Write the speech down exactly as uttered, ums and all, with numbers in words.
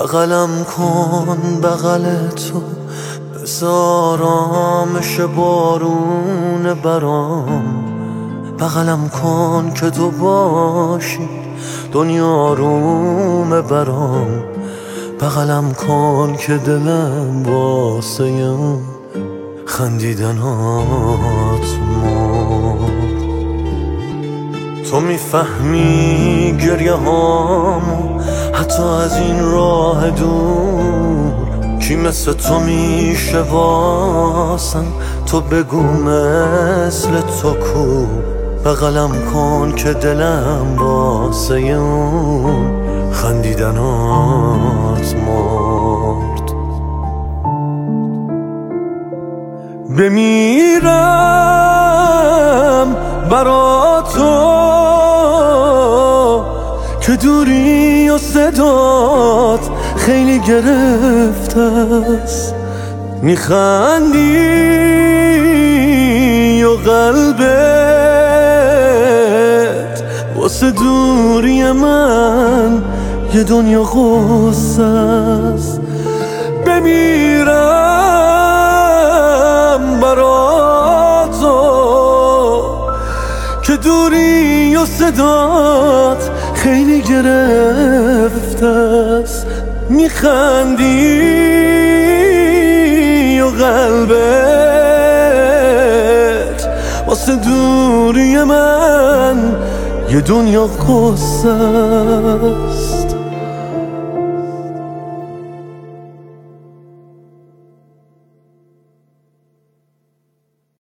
بغلم کن بغل تو، بذار آرامش بارون برام. بغلم کن که تو باشی دنیا روم برام. بغلم کن که دلم واسه اون خندیدنات مرد. تو میفهمی گریه هامو حتی از این راه دور. کی مثل تو میشه واسم، تو بگو مثل تو کو. بغلم کن که دلم واسه اون خندیدنات مرد. بمیرم برا تو که دوری و صدات خیلی گرفته است. میخندی و قلبت واسه دوری من یه دنیا غصه است. بمیرم برا تو که دوری و صدات خیلی گرفته است. میخندی و قلبت واسه دوری من یه دنیا غصه است.